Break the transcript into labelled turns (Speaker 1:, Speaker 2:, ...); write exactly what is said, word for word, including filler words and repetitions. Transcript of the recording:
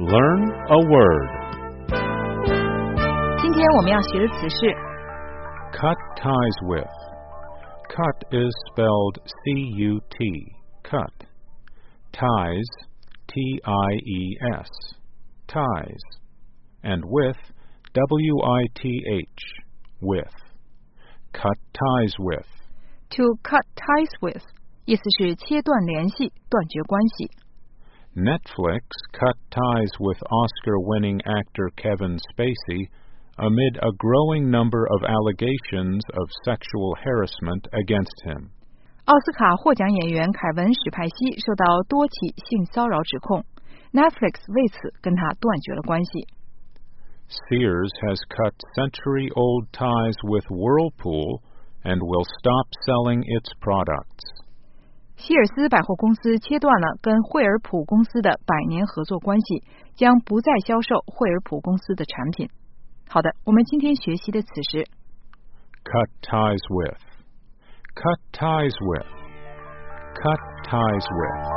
Speaker 1: Learn a word.
Speaker 2: 今天我们要学的词是
Speaker 1: Cut ties with. Cut is spelled C U T. Cut. Ties, T I E S. Ties. And with, W I T H. With. Cut ties with.
Speaker 2: to cut ties with 意思是切断联系，断绝关系。
Speaker 1: Netflix cut ties with Oscar-winning actor Kevin Spacey amid a growing number of allegations of sexual harassment against him.
Speaker 2: 奥斯卡获奖演员凯文·史派西受到多起性骚扰指控 ，Netflix 为此跟他断绝了关系。
Speaker 1: Sears has cut century-old ties with Whirlpool and will stop selling its products.
Speaker 2: 希尔斯百货公司切断了跟惠而浦公司的百年合作关系，将不再销售惠而浦公司的产品。好的，我们今天学习的词是
Speaker 1: Cut ties with. Cut ties with. Cut ties with.